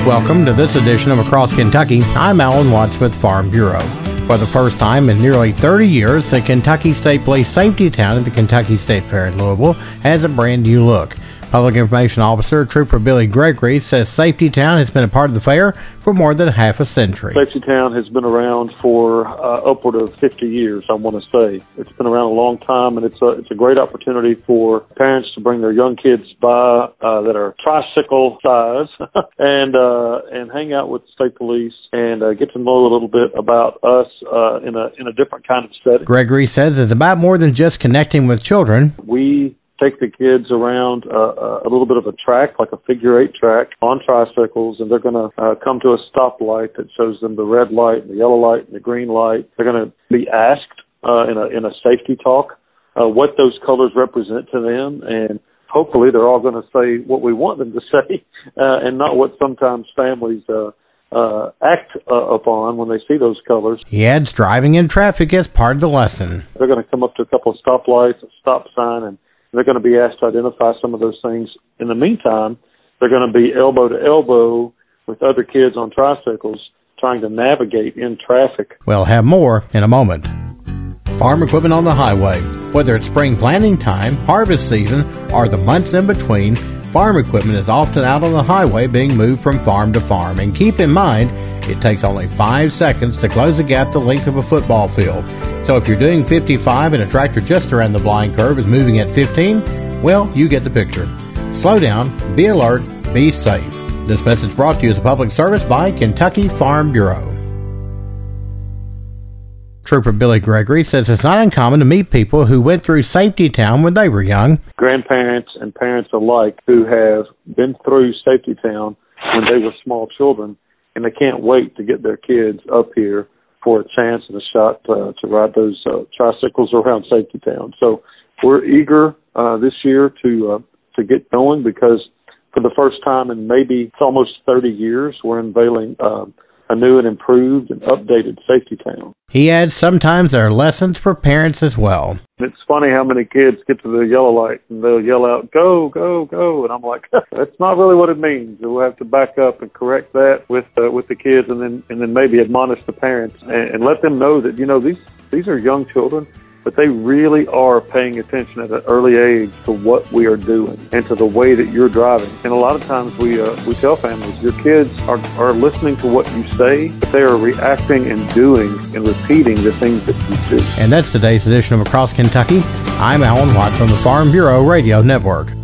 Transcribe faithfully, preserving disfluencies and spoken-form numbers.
Welcome to this edition of Across Kentucky. I'm Alan Watts with Farm Bureau. For the first time in nearly thirty years, the Kentucky State Police Safety Town at the Kentucky State Fair in Louisville has a brand new look. Public Information Officer Trooper Billy Gregory says Safety Town has been a part of the fair for more than half a century. Safety Town has been around for uh, upward of fifty years, I want to say. It's been around a long time, and it's a, it's a great opportunity for parents to bring their young kids by uh, that are tricycle size and uh, and hang out with the state police and uh, get to know a little bit about us uh, in a in a different kind of setting. Gregory says it's about more than just connecting with children. We take the kids around uh, a little bit of a track, like a figure eight track, on tricycles, and they're going to uh, come to a stoplight that shows them the red light, and the yellow light, and the green light. They're going to be asked uh, in a in a safety talk uh, what those colors represent to them, and hopefully they're all going to say what we want them to say, uh, and not what sometimes families uh, uh, act uh, upon when they see those colors. He adds driving in traffic as part of the lesson. They're going to come up to a couple of stoplights, a stop sign, and they're going to be asked to identify some of those things. In the meantime, they're going to be elbow to elbow with other kids on tricycles trying to navigate in traffic. We'll have more in a moment. Farm equipment on the highway. Whether it's spring planting time, harvest season, or the months in between, farm equipment is often out on the highway being moved from farm to farm. And keep in mind, it takes only five seconds to close a gap the length of a football field. So if you're doing fifty-five and a tractor just around the blind curve is moving at fifteen, well, you get the picture. Slow down, be alert, be safe. This message brought to you as a public service by Kentucky Farm Bureau. Trooper Billy Gregory says it's not uncommon to meet people who went through Safety Town when they were young. Grandparents and parents alike who have been through Safety Town when they were small children, and they can't wait to get their kids up here for a chance and a shot uh, to ride those uh, tricycles around Safety Town. So we're eager uh, this year to uh, to get going, because for the first time in maybe it's almost thirty years, we're unveiling uh, a new and improved and updated Safety Town. He adds sometimes there are lessons for parents as well. It's funny how many kids get to the yellow light and they'll yell out, "Go, go, go!" And I'm like, that's not really what it means. We'll have to back up and correct that with uh, with the kids, and then and then maybe admonish the parents and, and let them know that, you know, these these are young children, but they really are paying attention at an early age to what we are doing and to the way that you're driving. And a lot of times we uh, we tell families, your kids are, are listening to what you say, but they are reacting and doing and repeating the things that you do. And that's today's edition of Across Kentucky. I'm Alan Watts on the Farm Bureau Radio Network.